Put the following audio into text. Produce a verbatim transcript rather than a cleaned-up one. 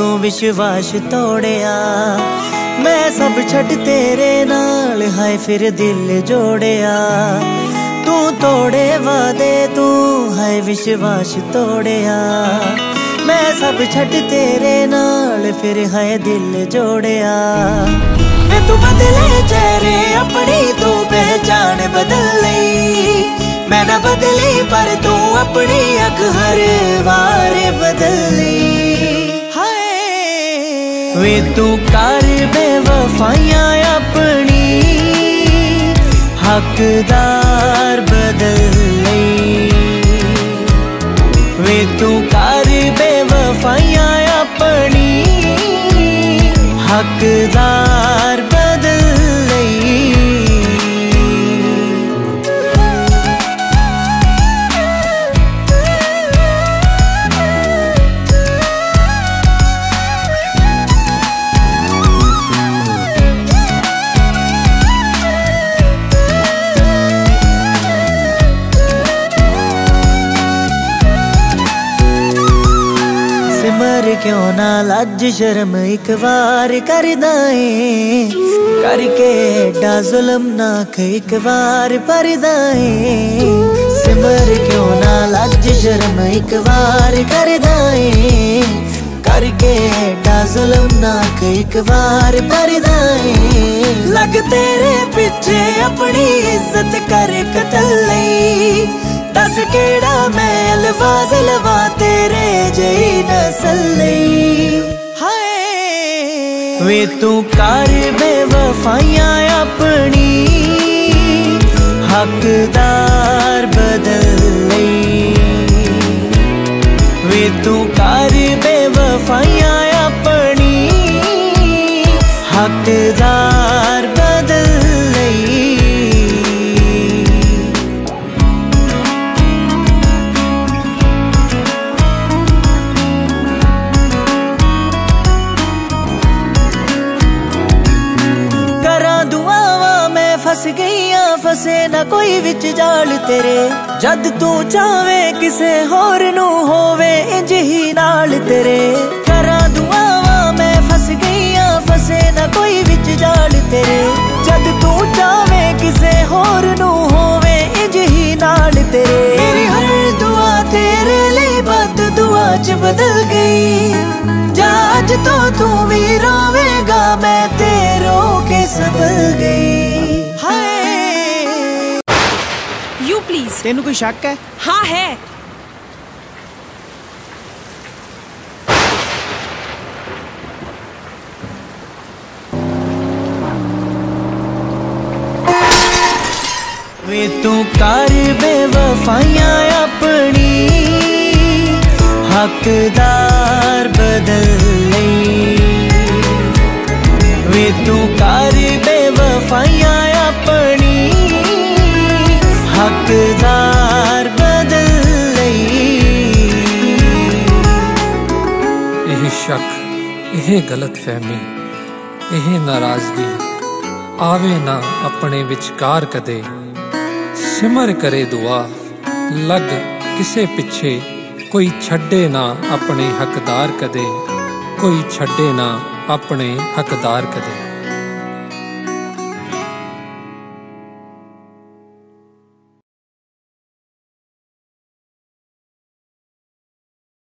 विश्वास तोड़िया। मैं सब छड्ड तेरे नाल हाय फिर दिल जोड़िया। तू तोड़े वादे तू हाय विश्वास तोड़िया। मैं सब छड्ड तेरे नाल फिर हाय दिल जोड़िया। वे तू बदले चेहरे अपनी तू पहचान बदल लई। मैं ना बदली पर तू अपनी अख हर बार बदल लई। हाय वे तू कर बेवफाइयां अपनी हकदार बदल लई। वे तू कर बेवफाइयां अपनी हकदार बदल लई। सिमर क्यों ना लज शर्म एक बार करदा है। करके एडा जुल्म नाख एक बार परदा है। सिमर क्यों ना लज शर्म एक बार करदा है। करके एडा जुल्म नाख एक बार परदा है। लग तेरे पीछे अपनी इज्जत कर कतल लई। दस केड़ा मैं अल्फाज लवा तेरे जई नसल लई। हाय वे तू कर बेवफाइयां अपनी हकदार बदल लई। वे तू कर बेवफाइयां अपनी हकदार बदल लई। फस गईया फसे ना कोई विच जाल तेरे। जद तू चावे किसे होर नू होवे इंज ही नाल तेरे। करा दुआवा मैं फस गईया फसे ना कोई विच जाल तेरे। जद तू चावे किसे होर नू होवे इंज ही नाल तेरे। मेरी हर दुआ तेरे लिए बद दुआ च बदल गई। जा अज तो तू भी रोवेगा मैं तेरो के संभल गई। You please. तेनू कोई शक है? हाँ है। वे तू कर बेवफाइयां अपनी हकदार बदल लई। वे तू कर बेवफाइयां अपनी हकदार बदल लई। यह शक, यह गलत फहमी, यह नाराजगी आवे ना अपने विचकार कदे। सिमर करे दुआ लग किसे पिछे। कोई छड्डे ना अपने हकदार कदे। कोई छड्डे ना अपने हकदार कदे।